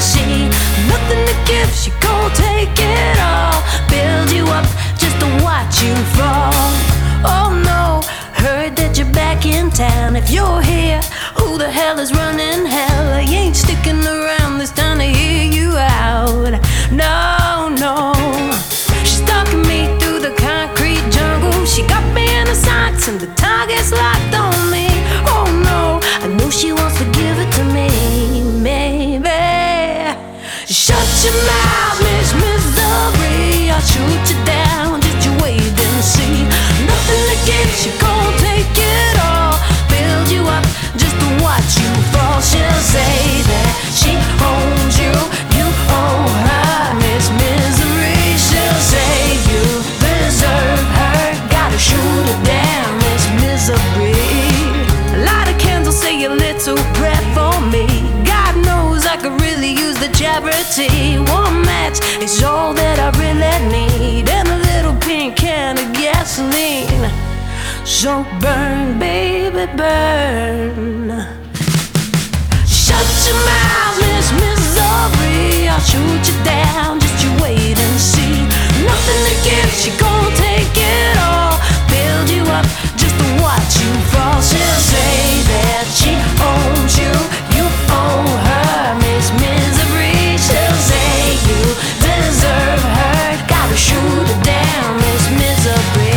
see. Nothing to give, she gon' take it all. Build you up just to watch you fall. Oh no, heard that you're back in town. If you're here, who the hell is running hell? I ain't sticking around this time to hear you out. No, no, she's stalking me through the concrete jungle. She got me in the sights and the target's locked on me. Oh no, I know she wants to give it to me, maybe. Shut your mouth, Miss Misery, I'll shoot you down, just you wait and see. Nothing to give, she gon' take it all. Build you up just to watch you fall. She'll say that she owns you, you own her. Miss Misery, she'll say you deserve her. Gotta shoot her down, Miss Misery. A lot of candles say a little prayer for me. God knows I could really use the charity. One match is all that I really need, and a little pink can of gasoline. So burn, baby, burn. Shut your mouth, Miss Misery, I'll shoot you down, just you wait and see. Nothing to give, she gon' take it all. Build you up just to watch you fall. She'll say that she owns you, you own her. Miss Misery, she'll say you deserve her. Gotta shoot her down, Miss Misery.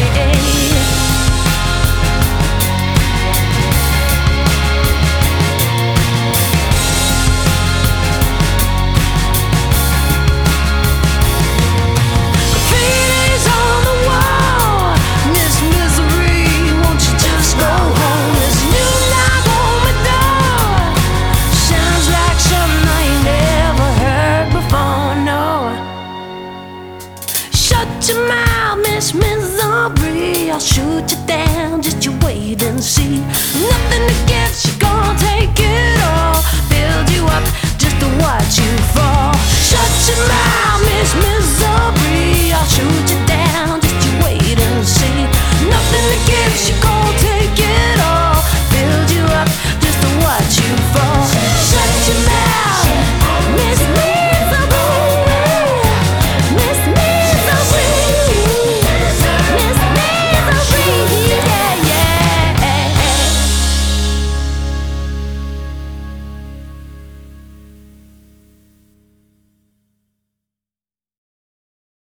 Shut your mouth, Miss Misery, I'll shoot you down, just you wait and see. Nothing to give, she gon' take it all. Build you up just to watch you fall. Shut your mouth, Miss Misery.